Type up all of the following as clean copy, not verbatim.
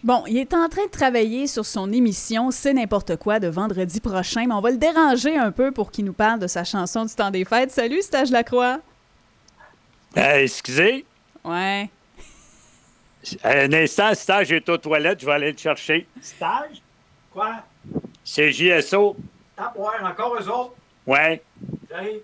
Bon, il est en train de travailler sur son émission C'est n'importe quoi de vendredi prochain, mais on va le déranger un peu pour qu'il nous parle de sa chanson du temps des fêtes. Salut, Stage Lacroix. Excusez, Ouais. un instant, Stage est aux toilettes, je vais aller le chercher. Stage? Quoi? C'est JSO. T'as boire, encore eux autres? Ouais. J'arrive.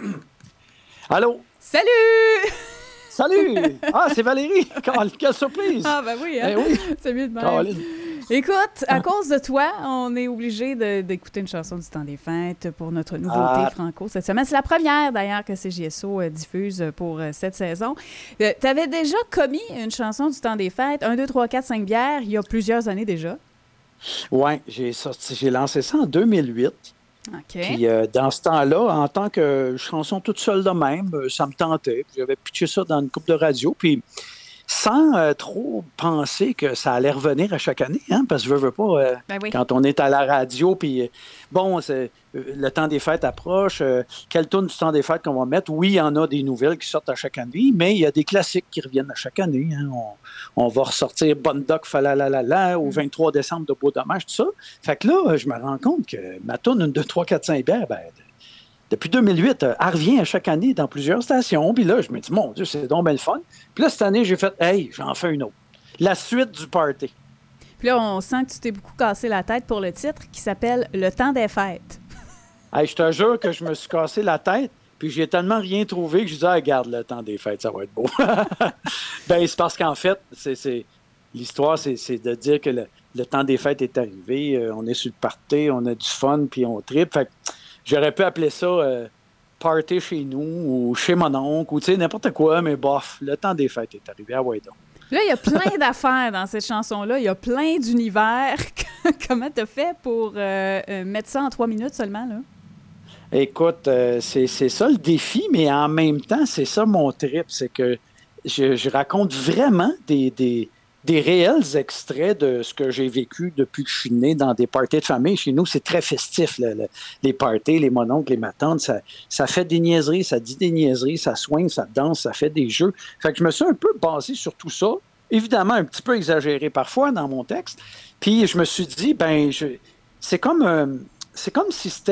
Allô? Salut! Salut! Ah, c'est Valérie! Quelle surprise! Ah, ben oui, hein? Eh oui! C'est mieux de même. Caroline. Écoute, à cause de toi, on est obligé d'écouter une chanson du temps des fêtes pour notre nouveauté franco cette semaine. C'est la première, d'ailleurs, que CJSO diffuse pour cette saison. Tu avais déjà commis une chanson du temps des fêtes, 1, 2, 3, 4, 5 bières, il y a plusieurs années déjà. Oui, j'ai lancé ça en 2008. OK. Puis dans ce temps-là, en tant que chanson toute seule de même, ça me tentait. Puis j'avais pitché ça dans une couple de radio. Puis sans trop penser que ça allait revenir à chaque année, hein, parce que je veux pas, Ben oui. quand on est à la radio, puis bon, le temps des fêtes approche, quelle tourne du temps des fêtes qu'on va mettre? Oui, il y en a des nouvelles qui sortent à chaque année, mais il y a des classiques qui reviennent à chaque année. Hein. On va ressortir Bonne Doc, Falalalala, au 23 décembre de Beau Dommage, tout ça. Fait que là, je me rends compte que ma tourne 1, 2, 3, 4, 5 bières, ben, depuis 2008, elle revient à chaque année dans plusieurs stations. Puis là, je me dis, mon Dieu, c'est donc bien le fun. Puis là, cette année, j'ai fait, hey, j'en fais une autre. La suite du party. Puis là, on sent que tu t'es beaucoup cassé la tête pour le titre qui s'appelle Le temps des fêtes. Hey, je te jure que je me suis cassé la tête. Puis j'ai tellement rien trouvé que je disais, ah, regarde, le temps des fêtes, ça va être beau. Ben, c'est parce qu'en fait, l'histoire, c'est de dire que le temps des fêtes est arrivé. On est sur le party, on a du fun, puis on tripe. Fait que j'aurais pu appeler ça party chez nous ou chez mon oncle ou tu sais, n'importe quoi, mais bof, le temps des fêtes est arrivé. Ah ouais donc. Là, il y a plein d'affaires dans cette chanson-là. Il y a plein d'univers. Comment t'as fait pour mettre ça en 3 minutes seulement, là? Écoute, c'est ça le défi, mais en même temps, c'est ça mon trip. C'est que je raconte vraiment des réels extraits de ce que j'ai vécu depuis que je suis né dans des parties de famille. Chez nous, c'est très festif, les parties, les mononcles, les matantes. Ça fait des niaiseries, ça dit des niaiseries, ça soigne, ça danse, ça fait des jeux. Fait que je me suis un peu basé sur tout ça. Évidemment, un petit peu exagéré parfois dans mon texte. Puis je me suis dit, c'est comme si c'était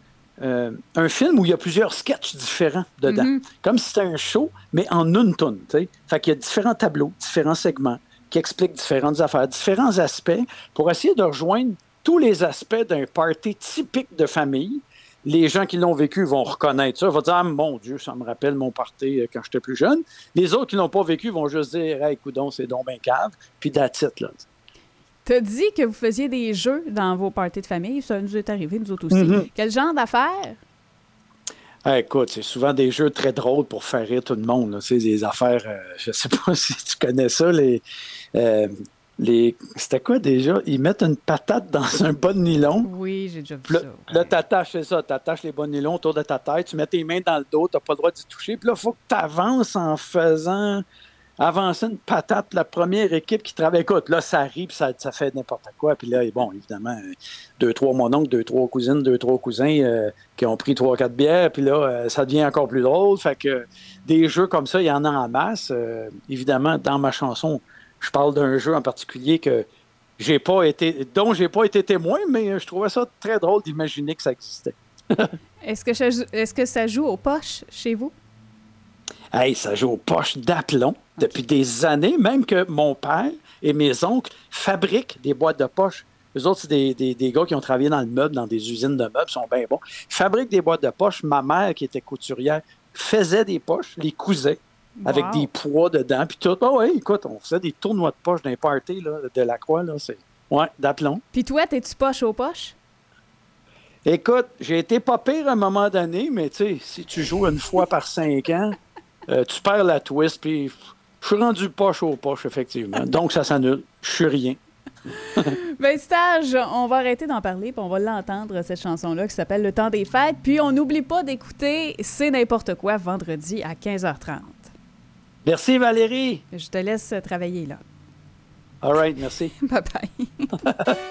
un film où il y a plusieurs sketchs différents dedans. Mm-hmm. Comme si c'était un show, mais en une toune. Fait qu'il y a différents tableaux, différents segments qui expliquent différentes affaires, différents aspects, pour essayer de rejoindre tous les aspects d'un party typique de famille. Les gens qui l'ont vécu vont reconnaître ça, vont dire « Ah, mon Dieu, ça me rappelle mon party quand j'étais plus jeune ». Les autres qui l'ont pas vécu vont juste dire « Hey, coudonc, c'est donc ben cave », puis that's it, là. T'as dit que vous faisiez des jeux dans vos parties de famille. Ça nous est arrivé, nous autres aussi. Mm-hmm. Quel genre d'affaires? Écoute, c'est souvent des jeux très drôles pour faire rire tout le monde. Là. Tu sais, des affaires, je sais pas si tu connais ça, c'était quoi déjà? Ils mettent une patate dans un bas de nylon. Oui, j'ai déjà vu Puis là, ça. là t'attaches, c'est ça, t'attaches les bas de nylon autour de ta tête, tu mets tes mains dans le dos, t'as pas le droit d'y toucher. Puis là, il faut que tu avances en faisant avancer une patate. La première équipe qui travaille, écoute, là, ça rit, puis ça fait n'importe quoi. Puis là, bon, évidemment, 2, 3 mononcles, 2, 3 cousines, 2, 3 cousins qui ont pris 3, 4 bières. Puis là, ça devient encore plus drôle. Fait que des jeux comme ça, il y en a en masse. Évidemment, dans ma chanson, je parle d'un jeu en particulier dont j'ai pas été témoin, mais je trouvais ça très drôle d'imaginer que ça existait. Est-ce que ça joue aux poches chez vous? Hey, ça joue aux poches d'aplomb depuis des années, même que mon père et mes oncles fabriquent des boîtes de poches. Eux autres, c'est des gars qui ont travaillé dans le meuble, dans des usines de meubles, sont bien bons. Ils fabriquent des boîtes de poches. Ma mère, qui était couturière, faisait des poches, les cousait avec des poids dedans, puis tout. Ah ouais, écoute, on faisait des tournois de poches d'un party là, de Lacroix, là, d'aplomb. Puis toi, t'es-tu poche aux poches? Écoute, j'ai été pas pire à un moment donné, mais tu sais, si tu joues une fois par 5 ans, tu perds la twist, puis je suis rendu poche aux poches, effectivement. Donc, ça s'annule. Je suis rien. Ben, Stage, on va arrêter d'en parler, puis on va l'entendre, cette chanson-là, qui s'appelle Le temps des fêtes. Puis, on n'oublie pas d'écouter C'est n'importe quoi, vendredi à 15h30. Merci, Valérie. Je te laisse travailler, là. All right, merci. Bye-bye.